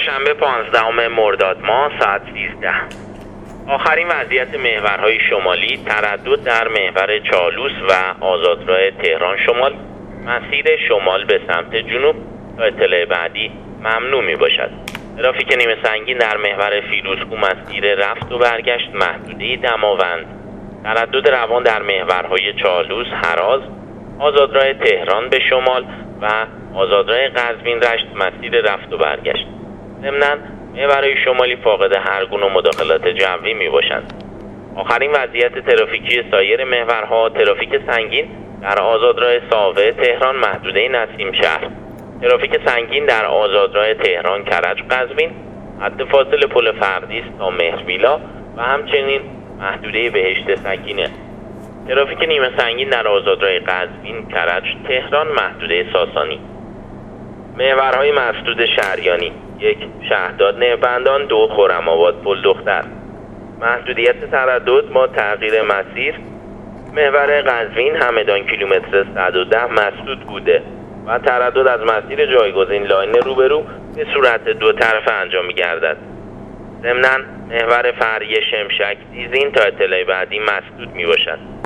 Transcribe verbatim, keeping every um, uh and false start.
چهارشنبه پانزدهم مرداد ماه ساعت سیزده. آخرین وضعیت محورهای شمالی: تردد در محور چالوس و آزادراه تهران شمال، مسیر شمال به سمت جنوب تا اطلاع بعدی ممنوع می باشد. ترافیک نیمه سنگین در محور فیروزکوه مسیر رفت و برگشت محدوده دماوند، تردد روان در محورهای چالوس، هراز، آزادراه تهران به شمال و آزادراه قزوین رشت مسیر رفت و برگشت. ضمناً محورهای شمالی فاقد هر گونه مداخلات جوی می باشند. آخرین وضعیت ترافیکی سایر محورها: ترافیک سنگین در آزادراه ساوه تهران محدوده نسیم شهر، ترافیک سنگین در آزادراه تهران کرج قزوین حد فاصل پل فردیس تا مهربیلا و همچنین محدوده بهشت سکینه، ترافیک نیمه سنگین در آزادراه قزوین کرج تهران محدوده ساسانی. محورهای مسدود شهریانی: یک شهرداد نهبندان، دو خرم‌آباد پل دختر. محدودیت تردد با تغییر مسیر: محور قزوین همدان کیلومتر صد و ده مسدود بوده و تردد از مسیر جایگزین لاین روبرو به صورت دو طرفه انجام می‌گردد. ضمناً محور فرعی شمشک دیزین تا اطلاع بعدی مسدود می‌باشد.